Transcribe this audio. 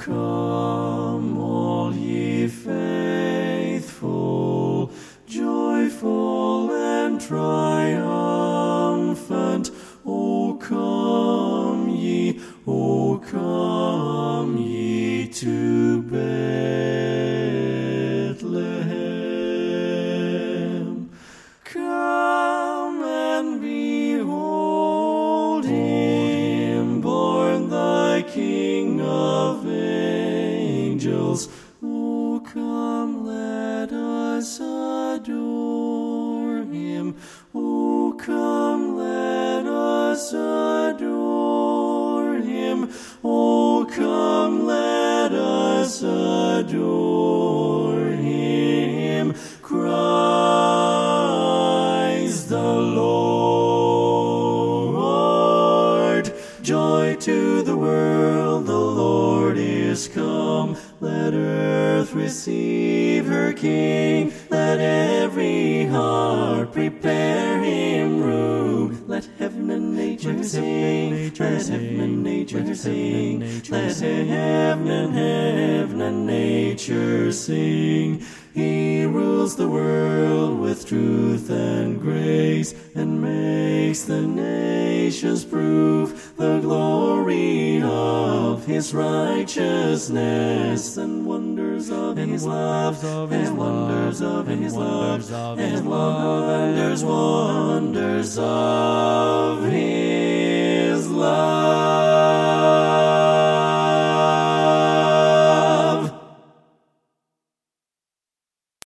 come, all ye faithful, joyful and triumphant. O come ye to Bethlehem. Come and behold him, born thy King of angels. O come, let us adore him. O come, let us adore him. O come, let us adore him. Christ the Lord. Joy to the world, the Lord is come. Let earth receive her King. Let every heart prepare him room. Let heaven and nature sing. Let heaven and nature sing. Let heaven and nature sing. He rules the world with truth and grace, and makes the nations prove the glory of his righteousness, and wonders of his love, and wonders of his love, and wonders of his love.